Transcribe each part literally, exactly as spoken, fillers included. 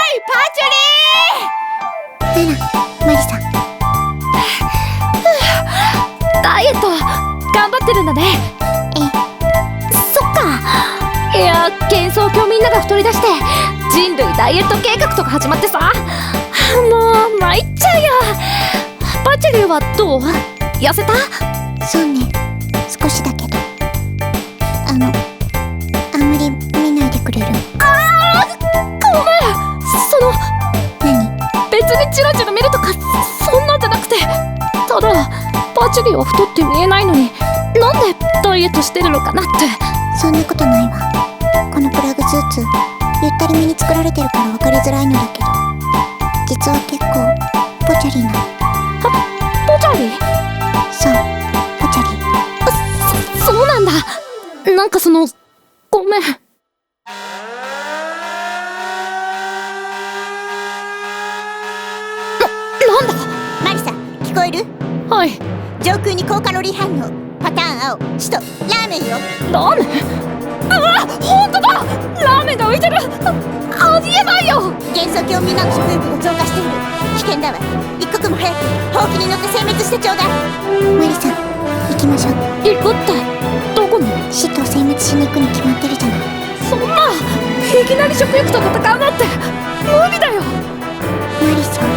いパチュリー。 あら、マリサ。 ダイエット頑張ってるんだね。 え、 そっか。いや、幻想郷みんなが太り出して人類ダイエット計画とか始まってさ、もう参っちゃうよ。パチュリーはどう？痩せた？ そうね、少しだけど。あの、あんまり見ないでくれる？ あー、ごめん。その何？ 別にチラチラ見るとかそんなんじゃなくて、ただパチュリーは太って見えないのになんでダイエットしてるのかなって。 そんなことないわ。このプラグスーツ、ゆったりめに作られてるから分かりづらいのだけど、実は結構ポチャリーなの。 ポチャリー？ そう、ポチャリー。 そ、そうなんだ。なんかその、ごめん。な、なんだ？ マリサ、聞こえる？ はい。 上空に高カロリー反応。パターン青、首都、ラーメンよ。 ラーメン？うわ、ほんとだ！ラーメンが浮いてる！あ、ありえないよ！ 幻想郷みんなの食欲が増加している。危険だわ。一刻も早くほうきに乗って殲滅してちょうだい。マリさん、行きましょう。 行くって、どこに？ 死と殲滅しに行くに決まってるじゃない。 そんな、いきなり食欲と戦うなんて無理だよ。 マリさん、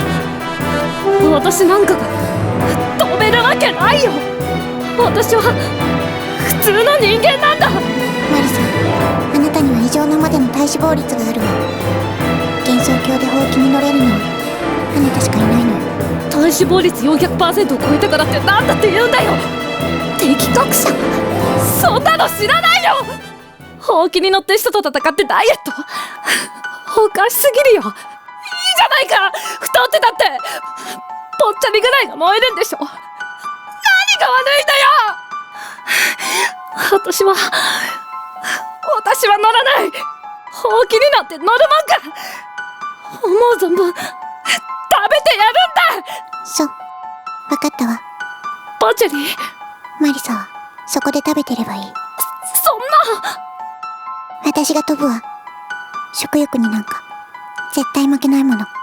私なんかが飛べるわけないよ。私は普通の人間なんだ。 マリさん、あなたには異常なまでの体脂肪率があるわ。幻想郷でほうきに乗れるのはあなたしかいないのよ。 体脂肪率 よんひゃくパーセント を超えたからってなんだって言うんだよ。敵国者？そんなの知らないよ。ほうきに乗って人と戦ってダイエット？おかしすぎるよ。いいじゃないか。太ってたってぽっちゃりぐらいが燃えるんでしょ。何が悪いんだよ。私は私は乗らない。ほうきになんて乗るもんか。思う存分食べてやるんだ。 そう、わかったわ。 パチュリー？ マリサはそこで食べてればいい。 そんな。 私が飛ぶわ。食欲になんか絶対負けないもの。